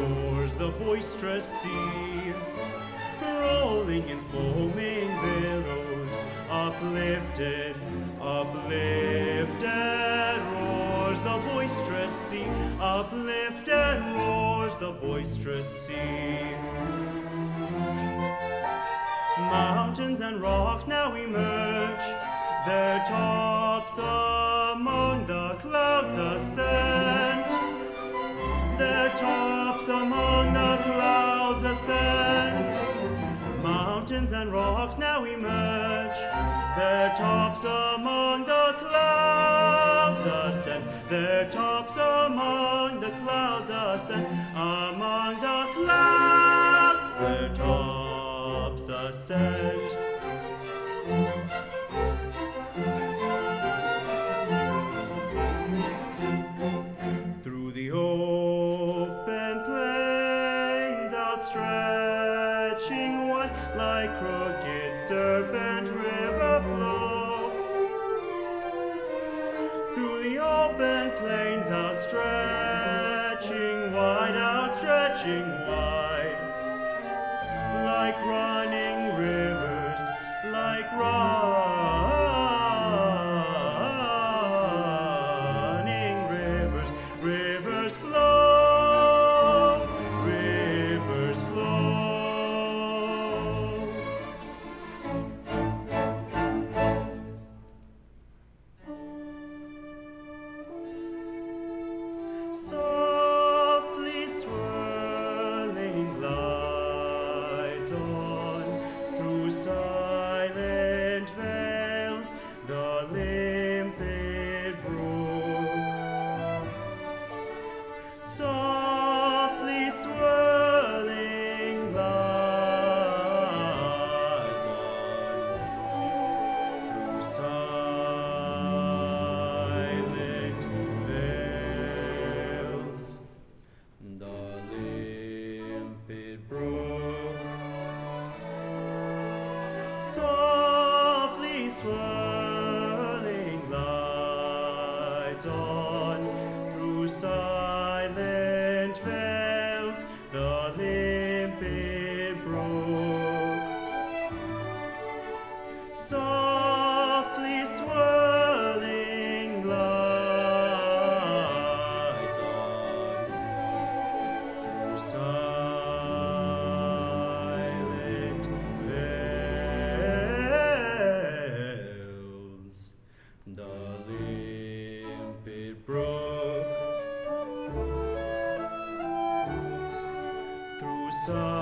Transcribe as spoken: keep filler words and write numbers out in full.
roars the boisterous sea, rolling and foaming billows, uplifted, uplifted, roars the boisterous sea, uplifted, roars the boisterous sea. Mountains and rocks now emerge, their tops among the clouds ascend, their tops among the clouds ascend. Mountains and rocks now emerge, their tops among the clouds ascend, their tops among the clouds ascend, among the clouds their tops ascend. Through the open plains outstretching wide, like crooked serpent river flow. Through the open plains outstretching wide, outstretching wide, like running rivers, like running rivers, rivers flow, rivers flow. Softly swirling glides on through silent vales the limpid brook. Softly swirling glides on through silent vales the limpid brook. Softly swirling glides on through silent vales the limpid brook. Softly swirling glides on through silent vales the limpid brook. Through silent